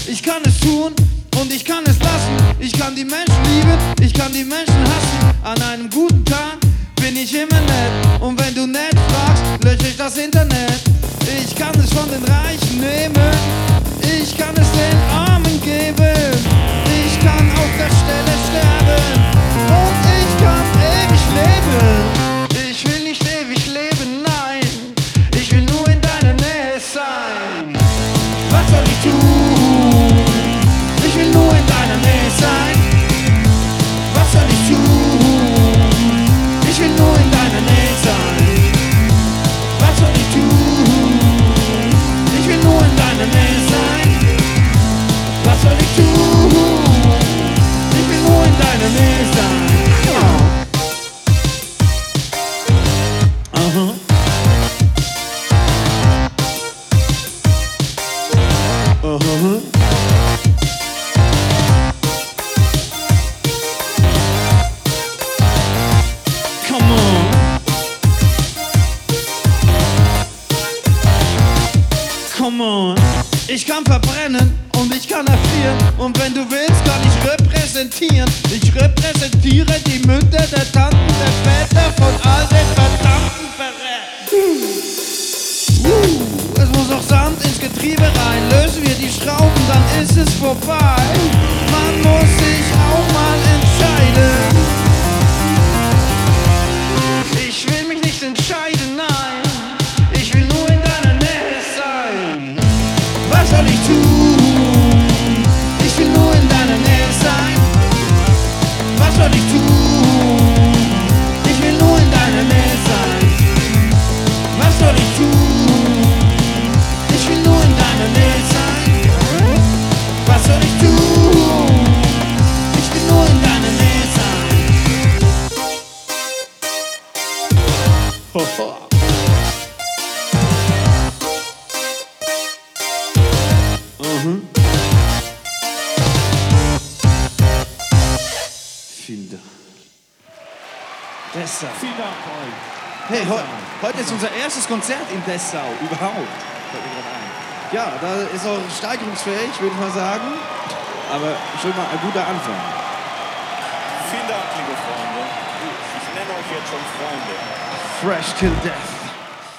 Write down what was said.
Ich kann es tun und ich kann es lassen. Ich kann die Menschen lieben, ich kann die Menschen hassen. An einem guten Tag bin ich immer nett. Und wenn du nett fragst, lösche ich das Internet. Ich kann es von den Reichen nehmen, ich kann es den Armen geben. Ich kann auf der Stelle sterben und ich kann ewig leben. Ich will nicht ewig leben, nein, ich will nur in deiner Nähe sein. Was soll ich tun? Ich will nur in deiner Nähe sein. Was soll ich tun? Ich will nur in deiner Nähe sein. Was soll ich tun? Ich will nur in deiner Nähe sein. Was soll ich tun? Ich will nur in deiner Nähe sein. Come on. Come on. Ich kann verbrennen und ich kann erfrieren. Und wenn du willst, kann ich repräsentieren. Ich repräsentiere die Mütter der Tanten, der Väter von all den verdammten Verrätern. Es muss noch Sand ins Getriebe rein. Lösen wir die Schrauben, dann ist es vorbei. Man muss sich auch mal entscheiden. Ich will mich nicht entscheiden, nein. Ich will nur in deiner Nähe sein. Was soll ich tun? Ich will nur in deiner Nähe sein. Was soll ich tun? Ich will nur in deiner Nähe sein. Was soll ich tun? Ich will nur in deiner Nähe sein. Was soll ich tun? Ich will nur in deiner Nähe sein. Hoho. Vielen Dank. Dessau. Vielen Dank euch. Hey, heute ist unser erstes Konzert in Dessau überhaupt. Fällt mir gerade ein. Ja, da ist auch steigerungsfähig, würde ich mal sagen. Aber schon mal ein guter Anfang. Vielen Dank, liebe Freunde. Ich nenne euch jetzt schon Freunde. Fresh till death.